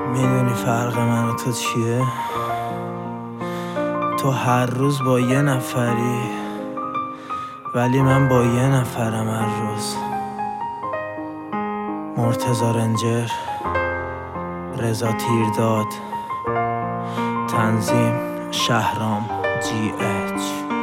میدونی فرق من و تو چیه؟ تو هر روز با یه نفری، ولی من با یه نفرم هر روز. مرتضی رنجر، رضا تیرداد، تنظیم شهرام GH.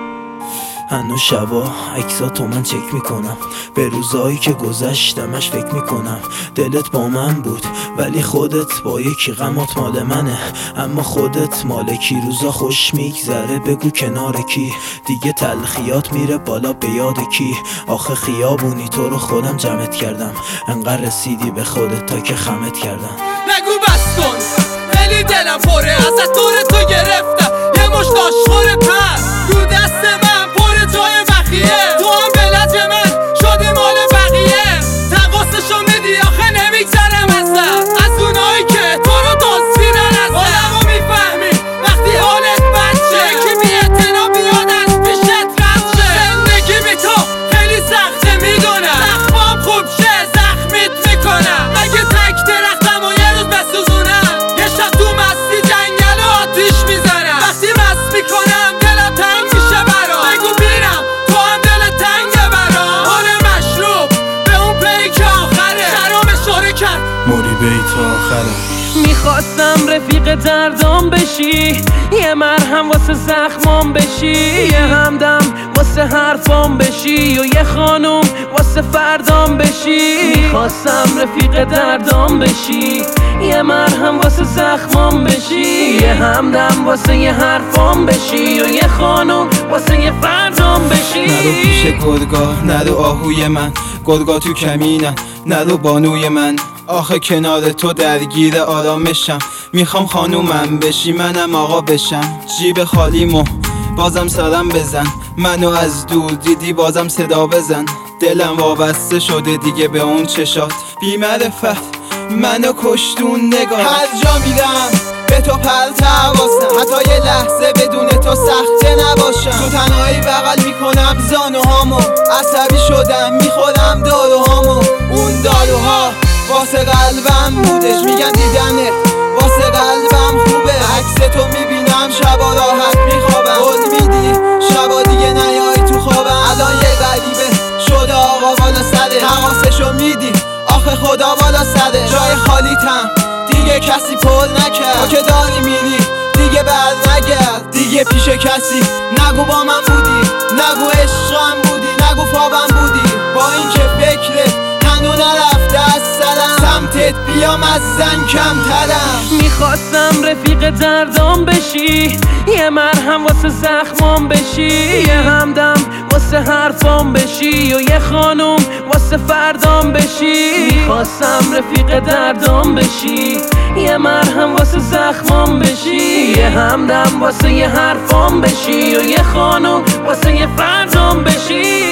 هنوز شبا عکساتو من چک میکنم، به روزایی که گذشتمش فکر میکنم. دلت با من بود ولی خودت با یکی، غمات مال منه اما خودت مالکی. روزا خوش میگذره بگو کنار کی، دیگه تلخیات میره بالا به یاد کی. آخه خیابونی تو رو خودم جمعت کردم، انقدر رسیدی به خودت تا که خمت کردم. نگو بس کن خیلی دلم پره، ازت دور تو گرفتم یه مشت آشغال پر رو دست من پر جای بخیه. تو هم به لج من شدی مال بقیه، تقاصشو میدی آخه نمیگذرم ازت، از اونایی که تو رو دزدیدن ازت. آدمو میفهمی وقتی حالت بد شه، که بی اعتنا بیاد از پیشت رد شه. زندگی بی تو خیلی سخته میدونم، زخمام خوب شه زخمت میکنم. اگه تک درختم و یه روز بسوزونم، یه شب تو مستی جنگل و آتیش میزنم. وقتی مست میکنم دلم تنگ میشه برام، بگو بیرم تو هم دلت تنگه برام. حال مشروب به اون پیک آخره، شرام اشاره کرد موری بیت آخره. میخواستم رفیق دردام بشی، یه مرهم واسه زخمام بشی، یه همدم واسه حرفام بشی و یه خانوم واسه فردام بشی. میخواستم رفیق دردام بشی، یه مرهم واسه زخمام بشی، یه همدم واسه یه حرفام بشی و یه خانوم واسه یه فردام بشی. نرو پیش گرگا، نرو آهوی من، گرگا تو کمینن، نرو بانوی من. آخه کنار تو درگیر آرامشم، میخوام خانومم بشی منم آقا بشم. جیب خالیمو بازم سرم بزن، منو از دور دیدی بازم صدا بزن. دلم وابسته شده دیگه به اون چشات، بی معرفت منو کشتون نگاه. هر جا میرم به تو پرت حواسم، حتی یه لحظه بدون تو سخته نباشم. تو تنهایی بغل میکنم زانوهامو، عصبی شدم میخورم داروهامو. اون داروها واسه قلبم بودش، میگن دیدنت واسه قلبم خوبه. عکس تو میبینم شبا راحت میخوابم، قول میدی شبا دیگه نیای تو خوابم. الان یه غریبه شده آقا بالا سره، تماسشو میدی آخه خدا بالا سره. جای خالیتم دیگه کسی پر نکرد، تو که داری میری دیگه بر نگرد. دیگه پیش کسی نگو با من بودی، نگو عشقم بودی، نگو خوابم بودی. با این که فکرت هنو نرفته از سرم، سمتت بیام از زن کمترم. میخواستم رفیق دردام بشی، یه مرهم واسه زخمام بشی، یه همدم واسه حرفام بشی و یه خانوم واسه فردام بشی. میخواستم رفیق دردام بشی، یه مرهم واسه زخمام بشی، یه همدم واسه یه حرفام بشی و یه خانوم واسه یه فردام بشی.